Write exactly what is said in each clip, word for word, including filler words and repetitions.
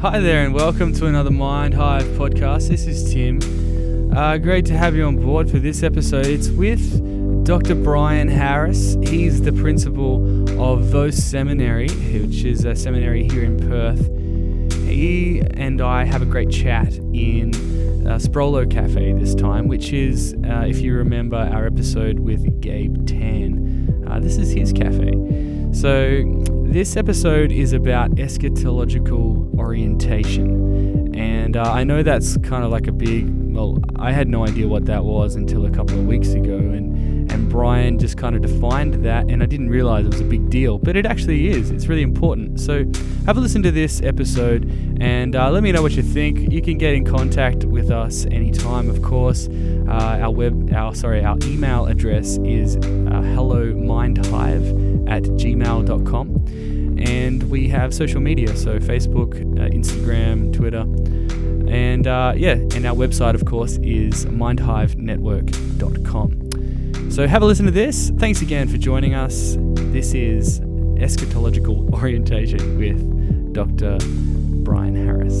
Hi there and welcome to another Mind Hive podcast. This is Tim. Uh, great to have you on board for this episode. It's with Doctor Brian Harris. He's the principal of Vos Seminary, which is a seminary here in Perth. He and I have a great chat in uh, Sprolo Cafe this time, which is, uh, if you remember our episode with Gabe Tan. Uh, this is his cafe. So this episode is about eschatological orientation. And uh, I know that's kind of like a big, well, I had no idea what that was until a couple of weeks ago. And, and Brian just kind of defined that, and I didn't realize it was a big deal. But it actually is. It's really important. So have a listen to this episode and uh, let me know what you think. You can get in contact with us anytime, of course. Uh, our web, our sorry, our email address is uh, hellomindhive at gmail dot com. And we have social media, so Facebook, uh, Instagram, Twitter, and uh, yeah, and our website, of course, is mindhive network dot com. So have a listen to this. Thanks again for joining us. This is Eschatological Orientation with Doctor Brian Harris.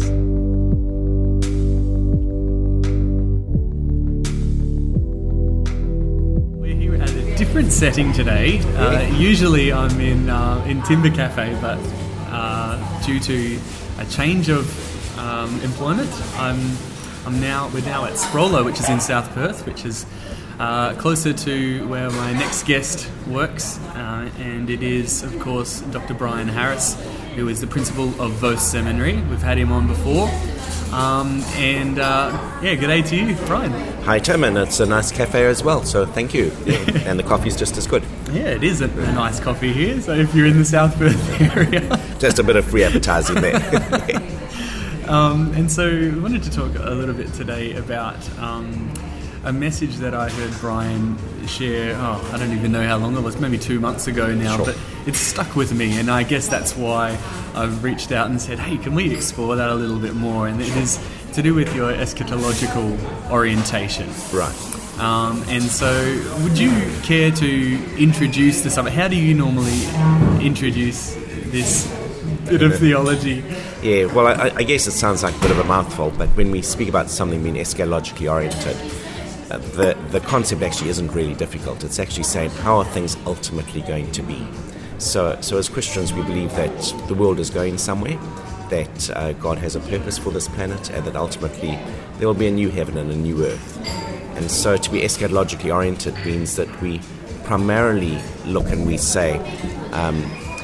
Different setting today. Uh, usually I'm in uh, in Timber Cafe, but uh, due to a change of um, employment, I'm I'm now we're now at Sprolo, which is in South Perth, which is uh, closer to where my next guest works, uh, and it is, of course, Doctor Brian Harris, who is the principal of Vos Seminary. We've had him on before. Um, and uh, yeah, good day to you, Brian. Hi, Tim, and it's a nice cafe as well, so thank you. Yeah, and the coffee's just as good. Yeah, it is a, a nice coffee here, so if you're in the South Perth area. Just a bit of free advertising there. um, and so we wanted to talk a little bit today about um, a message that I heard Brian share, oh, I don't even know how long it was, maybe two months ago now, sure. But it's stuck with me, and I guess that's why I've reached out and said, hey, can we explore that a little bit more? And it is to do with your eschatological orientation. Right. Um, and so would you care to introduce the subject? How do you normally introduce this bit of theology? Yeah, well, I, I guess it sounds like a bit of a mouthful, but when we speak about something being eschatologically oriented, Uh, the, the concept actually isn't really difficult. It's actually saying, how are things ultimately going to be? So, so as Christians, we believe that the world is going somewhere, that uh, God has a purpose for this planet, and that ultimately there will be a new heaven and a new earth. And so to be eschatologically oriented means that we primarily look and we say, um,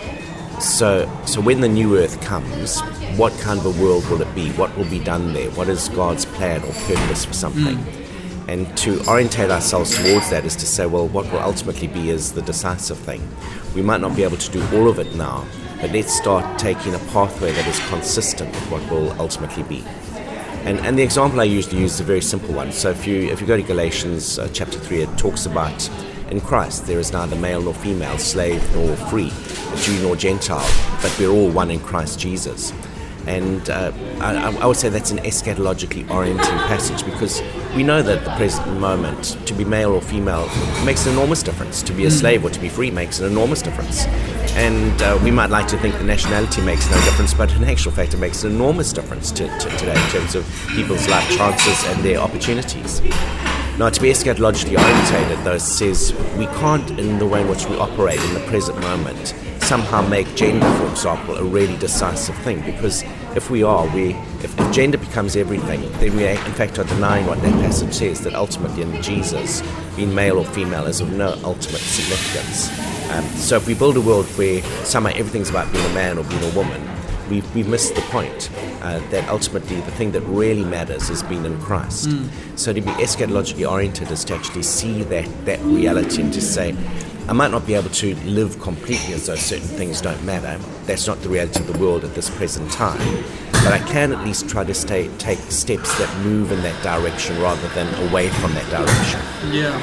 so, so when the new earth comes, what kind of a world will it be? What will be done there? What is God's plan or purpose for something? Mm. And to orientate ourselves towards that is to say, well, what will ultimately be is the decisive thing. We might not be able to do all of it now, but let's start taking a pathway that is consistent with what will ultimately be. And and the example I usually use is a very simple one. So if you if you go to Galatians uh, chapter three, it talks about in Christ there is neither male nor female, slave nor free, Jew nor Gentile, but we're all one in Christ Jesus. And uh, I, I would say that's an eschatologically orienting passage, because we know that at the present moment, to be male or female makes an enormous difference. To be a slave or to be free makes an enormous difference. And uh, we might like to think the nationality makes no difference, but in actual fact it makes an enormous difference to, to today in terms of people's life chances and their opportunities. Now, to be eschatologically orientated, though, says we can't, in the way in which we operate in the present moment, somehow make gender, for example, a really decisive thing. Because if we are, we if, if gender becomes everything, then we in fact are denying what that passage says, that ultimately in Jesus, being male or female is of no ultimate significance. Um, so if we build a world where somehow everything's about being a man or being a woman, we've, we've missed the point, uh, that ultimately the thing that really matters is being in Christ. Mm. So to be eschatologically oriented is to actually see that, that reality and to say, I might not be able to live completely as though certain things don't matter. That's not the reality of the world at this present time. But I can at least try to stay, take steps that move in that direction rather than away from that direction. Yeah.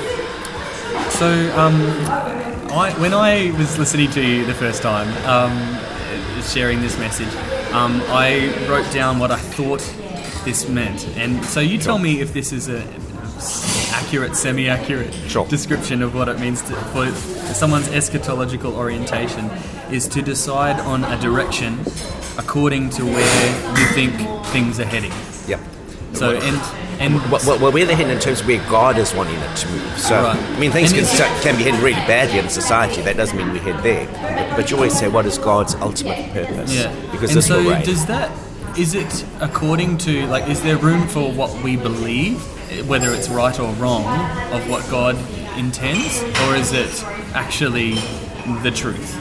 So um, I, when I was listening to you the first time, um, sharing this message, um, I wrote down what I thought this meant. And so you tell me if this is a accurate, semi-accurate sure. description of what it means to, for someone's eschatological orientation is to decide on a direction according to where you think things are heading. Yep. So well, and and well, well, well, where they're heading in terms of where God is wanting it to move. So right. I mean, things can, can be heading really badly in society. That doesn't mean we head there. But, but you always say, what is God's ultimate purpose? Yeah. Because and this so will reign. does that? Is it according to, like, is there room for what we believe, whether it's right or wrong, of what God intends, or is it actually the truth?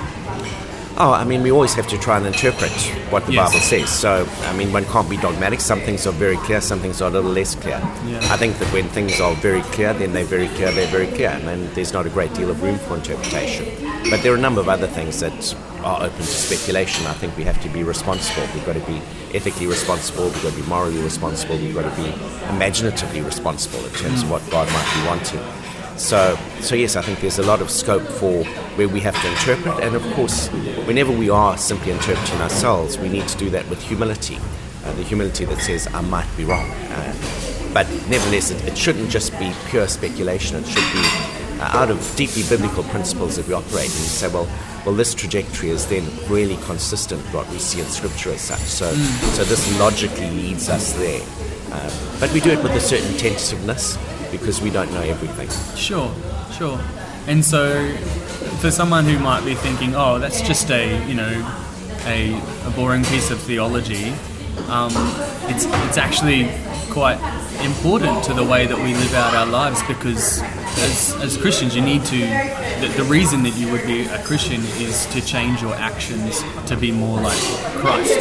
Oh, I mean, we always have to try and interpret what the Yes. Bible says. So, I mean, one can't be dogmatic. Some things are very clear, some things are a little less clear. Yeah. I think that when things are very clear, then they're very clear, they're very clear, and then there's not a great deal of room for interpretation. But there are a number of other things that are open to speculation. I think we have to be responsible. We've got to be ethically responsible, we've got to be morally responsible, we've got to be imaginatively responsible in terms of what God might be wanting. So, so yes, I think there's a lot of scope for where we have to interpret, and of course, whenever we are simply interpreting ourselves, we need to do that with humility, uh, the humility that says, I might be wrong. Uh, but nevertheless, it, it shouldn't just be pure speculation. It should be uh, out of deeply biblical principles that we operate, and we say, well, well, this trajectory is then really consistent with what we see in Scripture as such. So, mm. so this logically leads us there. Uh, but we do it with a certain tentativeness, because we don't know everything. Sure, sure. And so, for someone who might be thinking, "Oh, that's just a you know, a, a boring piece of theology," um, it's it's actually quite important to the way that we live out our lives, because as as Christians, you need to. The, the reason that you would be a Christian is to change your actions to be more like Christ.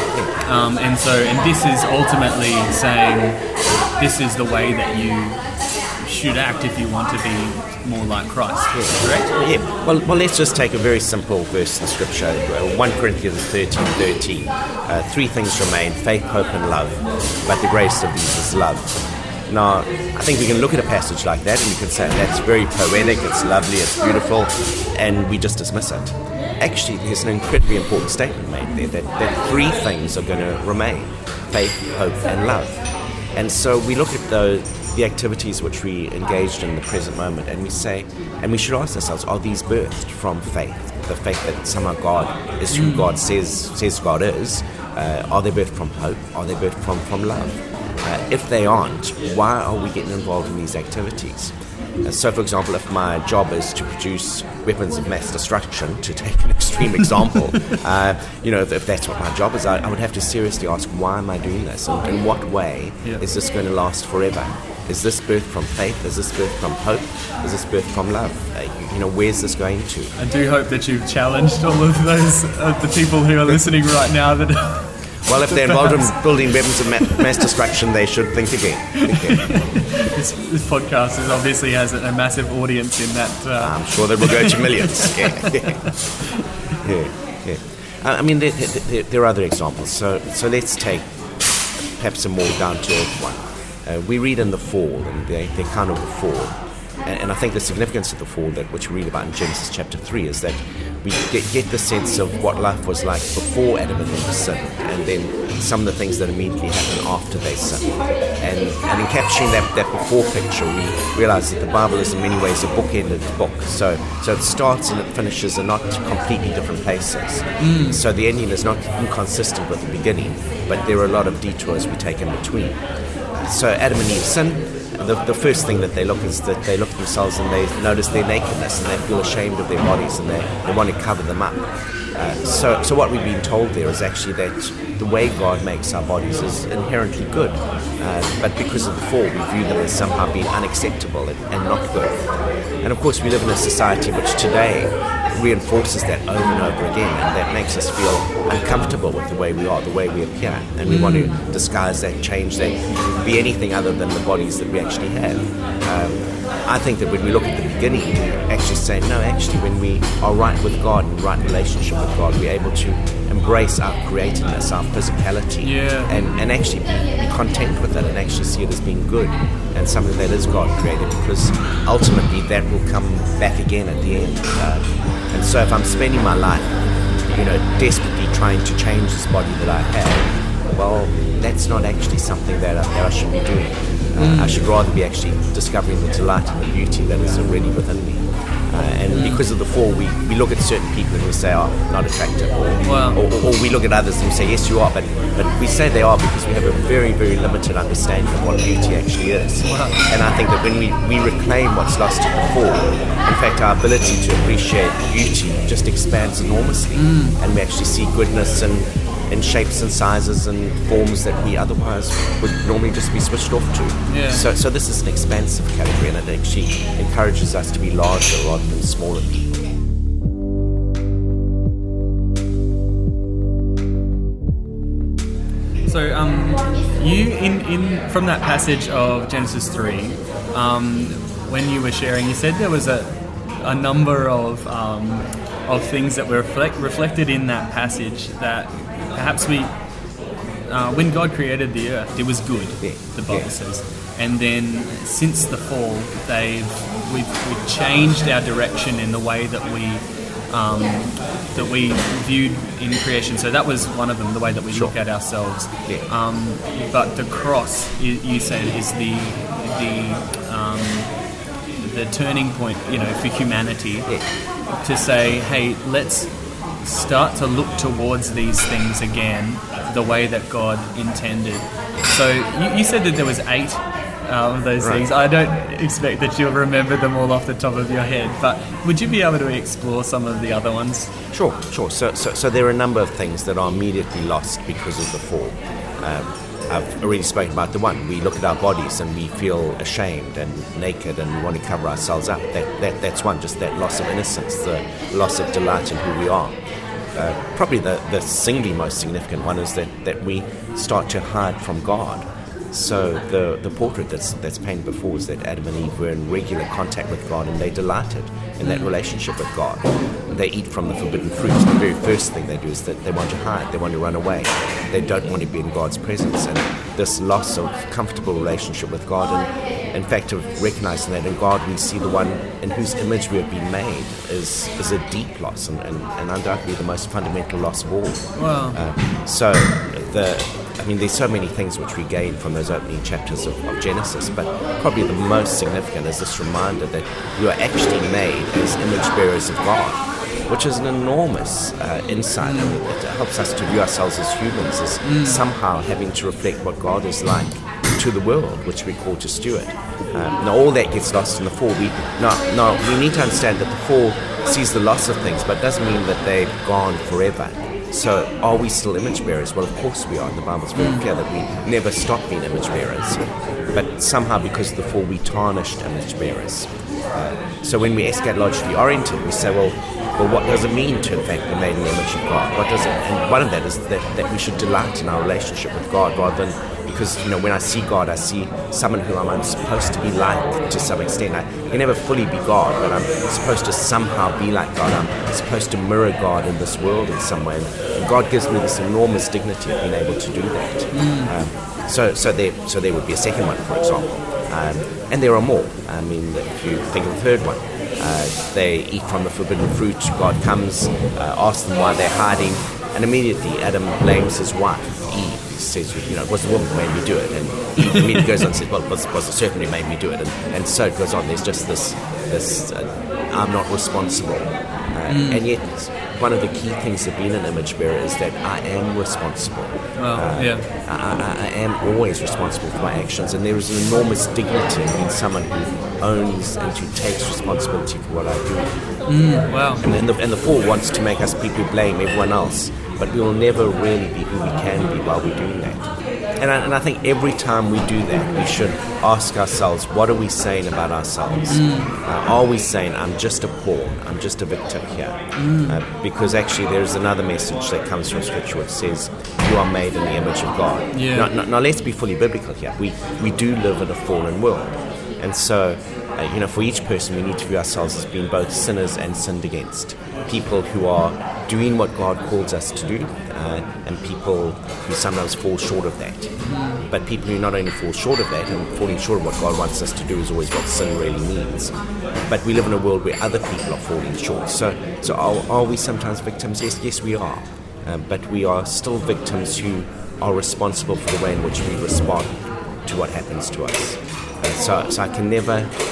Um, and so, and this is ultimately saying, this is the way that you should act if you want to be more like Christ. Correct? Yeah. Well, well, let's just take a very simple verse in Scripture. First Corinthians thirteen thirteen. Uh, three things remain: faith, hope, and love. But the greatest of these is love. Now, I think we can look at a passage like that and we can say that's very poetic, it's lovely, it's beautiful, and we just dismiss it. Actually, there's an incredibly important statement made there that, that three things are going to remain: faith, hope, and love. And so we look at the, the activities which we engaged in the present moment, and we say, and we should ask ourselves, are these birthed from faith? The fact that somehow God is who God says says God is. Uh, are they birthed from hope? Are they birthed from, from love? Uh, if they aren't, why are we getting involved in these activities? Uh, so, for example, if my job is to produce weapons of mass destruction, to take an extreme example, uh, you know, if, if that's what my job is, I, I would have to seriously ask, why am I doing this? And in what way yeah. is this going to last forever? Is this birth from faith? Is this birth from hope? Is this birth from love? Uh, you, you know, where's this going to? I do hope that you've challenged all of those, uh, the people who are listening right now that... Well, if they're involved in building weapons of mass destruction, they should think again. Think again. This, this podcast is obviously has a, a massive audience in that. Uh... I'm sure that will go to millions. yeah, yeah, yeah. yeah. Uh, I mean, there, there, there are other examples. So, so let's take perhaps a more down-to-earth one. Uh, we read in the fall, and the, the account of the fall. And, and I think the significance of the fall, that which we read about in Genesis chapter three, is that we get, get the sense of what life was like before Adam and Eve sinned, and then some of the things that immediately happen after they sin. And, and in capturing that, that before picture, we realize that the Bible is in many ways a book-ended book. So, so it starts and it finishes in not completely different places. Mm. So the ending is not inconsistent with the beginning, but there are a lot of detours we take in between. So Adam and Eve sin. The, the first thing that they look is that they look at themselves and they notice their nakedness, and they feel ashamed of their bodies, and they, they want to cover them up. Uh, so, so what we've been told there is actually that the way God makes our bodies is inherently good, uh, but because of the fall, we view them as somehow being unacceptable and, and not good. And of course, we live in a society which today reinforces that over and over again, and that makes us feel uncomfortable with the way we are, the way we appear, and we mm. want to disguise that, change that, be anything other than the bodies that we actually have. Um, I think that when we look at the beginning, we actually say, no, actually, when we are right with God, in right relationship with God, we're able to embrace our createdness, our physicality, yeah. and, and actually be, be content with it, and actually see it as being good and something that is God created, because ultimately that will come back again at the end. Uh, and so if I'm spending my life, you know, desperately trying to change this body that I have, well, that's not actually something that I, that I should be doing. Uh, mm. I should rather be actually discovering the delight and the beauty that is already within me. Uh, and because of the fall, we, we look at certain people and we say, oh, not attractive. Or, Wow. or, or we look at others and we say, yes, you are. But, but we say they are because we have a very, very limited understanding of what beauty actually is. Wow. And I think that when we, we reclaim what's lost in the fall, in fact, our ability to appreciate beauty just expands enormously. Mm. And we actually see goodness in, in shapes and sizes and forms that we otherwise would normally just be switched off to. Yeah. So, so this is an expansive category, and it actually encourages us to be larger rather than smaller people. So, um, you in, in from that passage of Genesis three, um, when you were sharing, you said there was a a number of um, of things that were reflect, reflected in that passage that perhaps we, uh, when God created the earth, it was good. Yeah. The Bible Yeah. says, and then since the fall, they've we've, we've changed our direction in the way that we. Um, that we viewed in creation. So that was one of them, the way that we Sure. look at ourselves. Yeah. Um, but the cross, you, you said, is the the um, the turning point, you know, for humanity. Yeah. To say, hey, let's start to look towards these things again, the way that God intended. So you, you said that there was eight uh, of those Right. things. I don't expect that you'll remember them all off the top of your head, but would you be able to explore some of the other ones? Sure, sure. So, so, so there are a number of things that are immediately lost because of the fall. Um, I've already spoken about the one. We look at our bodies and we feel ashamed and naked and we want to cover ourselves up. That, that that's one, just that loss of innocence, the loss of delight in who we are. Uh, probably the, the singly most significant one is that, that we start to hide from God. So the, the portrait that's that's painted before is that Adam and Eve were in regular contact with God and they delighted in that relationship with God. And they eat from the forbidden fruit. The very first thing they do is that they want to hide, they want to run away. They don't want to be in God's presence. And this loss of comfortable relationship with God, and in fact of recognizing that in God we see the one in whose image we have been made, is is a deep loss and, and, and undoubtedly the most fundamental loss of all. Wow. Uh, so the I mean, there's so many things which we gain from those opening chapters of, of Genesis, but probably the most significant is this reminder that we are actually made as image bearers of God, which is an enormous uh, insight. I mean, it helps us to view ourselves as humans, as mm. somehow having to reflect what God is like to the world, which we're called to steward. Um, now, all that gets lost in the fall. We, now, now, we need to understand that the fall sees the loss of things, but it doesn't mean that they're gone forever. So are we still image bearers? Well, of course we are. The Bible's very clear that we never stop being image bearers. But somehow because of the fall, we tarnished image bearers. Uh, so when we're eschatologically oriented, we say, well, well, what does it mean to, in fact, be made in the image of God? What does it? And one of that is that, that we should delight in our relationship with God rather than, because, you know, when I see God, I see someone who I'm supposed to be like to some extent. I can never fully be God, but I'm supposed to somehow be like God. I'm supposed to mirror God in this world in some way. And God gives me this enormous dignity of being able to do that. Mm. Um, so, so there, so there would be a second one, for example. Um, and there are more. I mean, if you think of the third one, uh, they eat from the forbidden fruit. God comes, uh, asks them why they're hiding, and immediately Adam blames his wife, Eve. Says, you know, it was the woman who made me do it, and he immediately goes on and says, well, it was, was the serpent who made me do it, and, and so it goes on. There's just this, this uh, I'm not responsible, uh, mm. and yet one of the key things of being an image bearer is that I am responsible. Well, uh, yeah. I, I, I am always responsible for my actions, and there is an enormous dignity in being someone who owns and who takes responsibility for what I do. Mm, wow. And, and, the, and the fall wants to make us people who blame everyone else, but we will never really be who we can be while we're doing that. And I, and I think every time we do that, we should ask ourselves, what are we saying about ourselves? Mm. Uh, are we saying, I'm just a pawn, I'm just a victim here? Mm. Uh, because actually there's another message that comes from Scripture which says, you are made in the image of God. Yeah. Now, now, now let's be fully biblical here. We, we do live in a fallen world. And so, uh, you know, for each person, we need to view ourselves as being both sinners and sinned against. People who are doing what God calls us to do, uh, and people who sometimes fall short of that. Mm. But people who not only fall short of that, and falling short of what God wants us to do is always what sin really means. But we live in a world where other people are falling short. So, so are, are we sometimes victims? Yes, yes, we are. Uh, but we are still victims who are responsible for the way in which we respond to what happens to us. Uh, so, so I can never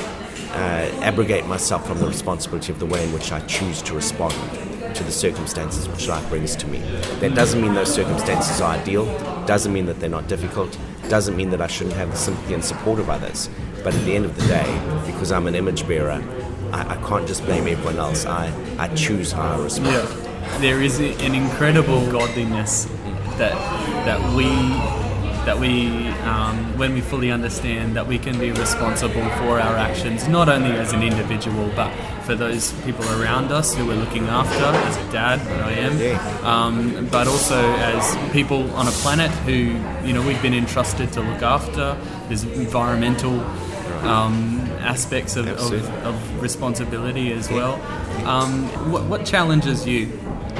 uh, abrogate myself from the responsibility of the way in which I choose to respond to the circumstances which life brings to me. That doesn't mean those circumstances are ideal, doesn't mean that they're not difficult, doesn't mean that I shouldn't have the sympathy and support of others. But at the end of the day, because I'm an image bearer, I, I can't just blame everyone else. I, I choose how I respond. Yeah. There is an incredible godliness that that we that we um, when we fully understand that we can be responsible for our actions, not only as an individual, but for those people around us who we're looking after, as a dad that I am, Yeah. um, but also as people on a planet who, you know, we've been entrusted to look after. There's environmental um, aspects of, of, of responsibility as well. Um, what, what challenges you?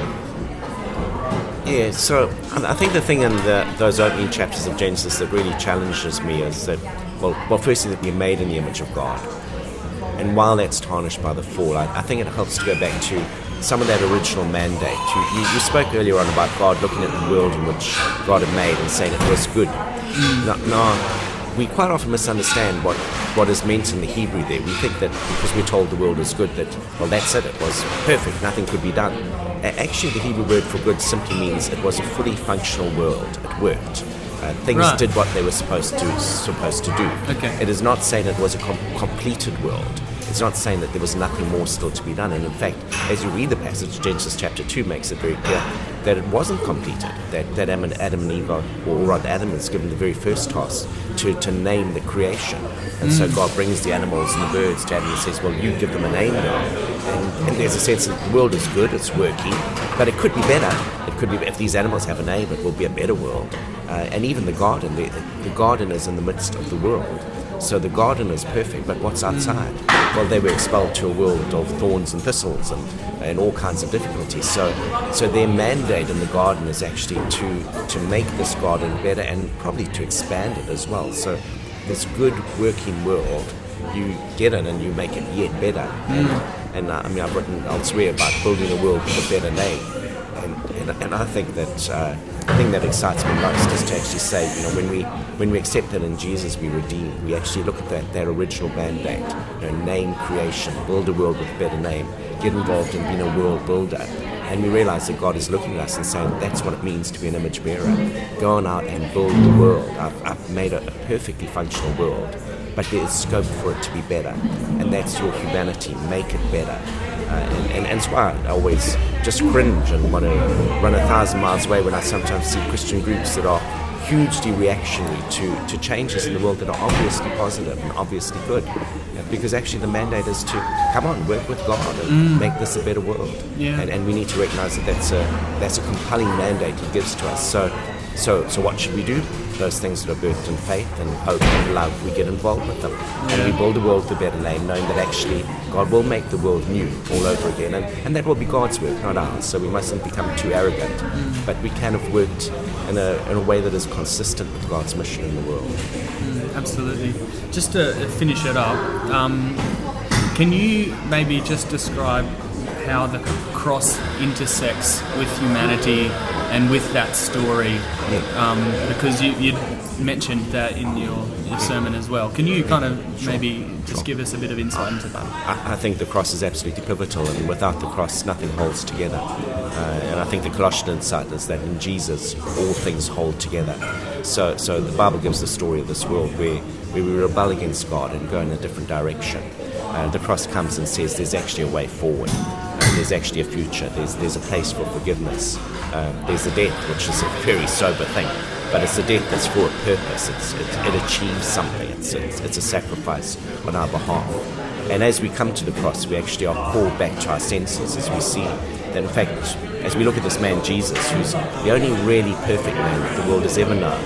Yeah, so I think the thing in the, those opening chapters of Genesis that really challenges me is that, well, well, firstly, that we're made in the image of God. And while that's tarnished by the fall, I, I think it helps to go back to some of that original mandate. You, you, you spoke earlier on about God looking at the world in which God had made and saying it was good. Mm. Now, now, we quite often misunderstand what, what is meant in the Hebrew there. We think that because we're told the world is good, that, well, that's it, it was perfect, nothing could be done. Actually, the Hebrew word for good simply means it was a fully functional world. It worked. Uh, things right. did what they were supposed to supposed to do. Okay. It is not saying it was a com- completed world. It's not saying that there was nothing more still to be done. And in fact, as you read the passage, Genesis chapter two makes it very clear that it wasn't completed. That, that Adam, and, Adam and Eve, are, or rather Adam is given the very first task to, to name the creation. And mm. so God brings the animals and the birds to Adam and says, well, you give them a name now. And, and there's a sense that the world is good, it's working, but it could be better. It could be, if these animals have a name, it will be a better world. Uh, and even the garden, the, the garden is in the midst of the world. So the garden is perfect, but what's outside? Well, they were expelled to a world of thorns and thistles and, and all kinds of difficulties. So so their mandate in the garden is actually to, to make this garden better and probably to expand it as well. So this good working world, you get it and you make it yet better. And, and uh, I mean, I've written elsewhere about building a world with a better name. And, and, and I think that uh, the thing that excites me most is to actually say, you know, when we when we accept that in Jesus we redeem, we actually look at that, that original mandate, you know, name creation, build a world with a better name, get involved in being a world builder. And we realize that God is looking at us and saying, that's what it means to be an image bearer. Go on out and build the world. I've, I've made a, a perfectly functional world, but there is scope for it to be better. And that's your humanity. Make it better. Uh, and, and, and that's why I always just cringe and want to run a thousand miles away when I sometimes see Christian groups that are hugely reactionary to, to changes in the world that are obviously positive and obviously good. Yeah, because actually the mandate is to come on, work with God and mm. make this a better world. Yeah. And, and we need to recognize that that's a, that's a compelling mandate He gives to us. So, so, so what should we do? Those things that are birthed in faith and hope and love, we get involved with them. Yeah. And we build a world with a better name, knowing that actually God will make the world new all over again. And, and that will be God's work, not ours. So we mustn't become too arrogant. Mm. But we can have worked in a, in a way that is consistent with God's mission in the world. Mm, absolutely. Just to finish it up, um, can you maybe just describe how the cross intersects with humanity and with that story? Um, because you, you mentioned that in your, your sermon as well. Can you kind of maybe just give us a bit of insight into that? I, I think the cross is absolutely pivotal, and without the cross, nothing holds together. Uh, and I think the Colossian insight is that in Jesus, all things hold together. So, so the Bible gives the story of this world where, where we rebel against God and go in a different direction. Uh, the cross comes and says there's actually a way forward. Uh, there's actually a future. There's there's a place for forgiveness. Um, there's a death, which is a very sober thing, but it's a death that's for a purpose. It's, it, it achieves something. It's, it's it's a sacrifice on our behalf. And as we come to the cross, we actually are called back to our senses as we see that, in fact, as we look at this man Jesus, who's the only really perfect man that the world has ever known,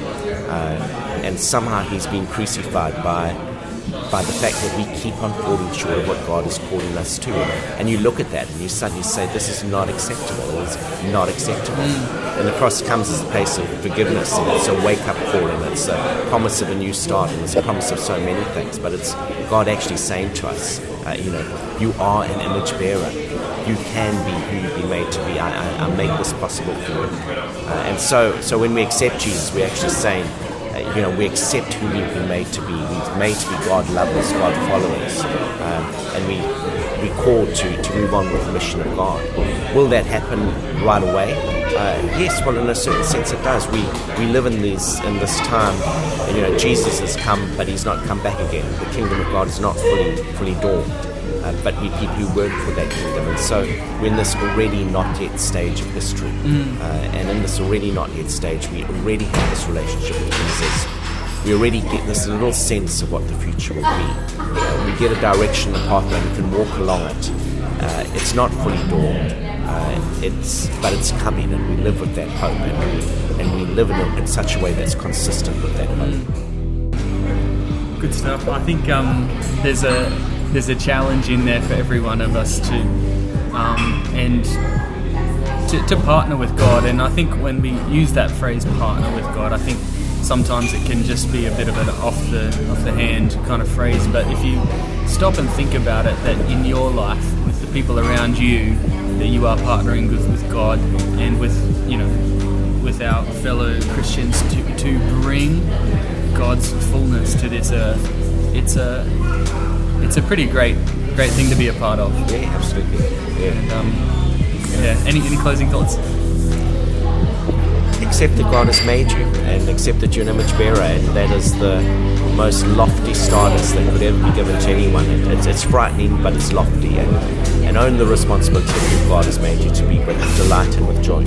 uh, and somehow he's been crucified by. by the fact that we keep on falling short of what God is calling us to. And you look at that and you suddenly say, this is not acceptable. It is not acceptable. Mm. And the cross comes as a place of forgiveness, and it's a wake-up call, and it's a promise of a new start, and it's a promise of so many things. But it's God actually saying to us, uh, you know, you are an image bearer. You can be who you've been made to be. I, I, I make this possible for you. Uh, and so, so when we accept Jesus, we're actually saying, uh, you know, we accept who we've been made to be. We're made to be God lovers, God followers, um, and we we called to to move on with the mission of God. Will that happen right away? Uh, yes, well, in a certain sense, it does. We we live in these in this time. And, you know, Jesus has come, but he's not come back again. The kingdom of God is not fully fully dawned. Uh, but we people who work for that kingdom, and so we're in this already not yet stage of history, mm. uh, and in this already not yet stage, we already have this relationship with Jesus. We already get this little sense of what the future will be. Uh, we get a direction, a pathway, and we can walk along it. Uh, it's not fully dawned, uh, it's but it's coming, and we live with that hope, and we, and we live in, a, in such a way that's consistent with that hope. Good stuff. I think um, there's a There's a challenge in there for every one of us to um, and to, to partner with God. And I think when we use that phrase "partner with God," I think sometimes it can just be a bit of an off the off the hand kind of phrase. But if you stop and think about it, that in your life, with the people around you, that you are partnering with, with God and with you know with our fellow Christians to to bring God's fullness to this earth. It's a It's a pretty great, great thing to be a part of. Yeah, absolutely. Yeah. And, um, yeah. Any any closing thoughts? Accept that God has made you, and accept that you're an image bearer, and that is the most lofty status that could ever be given to anyone. It's, it's frightening, but it's lofty, and, and own the responsibility of who God has made you to be with delight and with joy.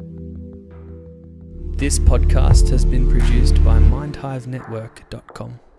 This podcast has been produced by mind hive network dot com.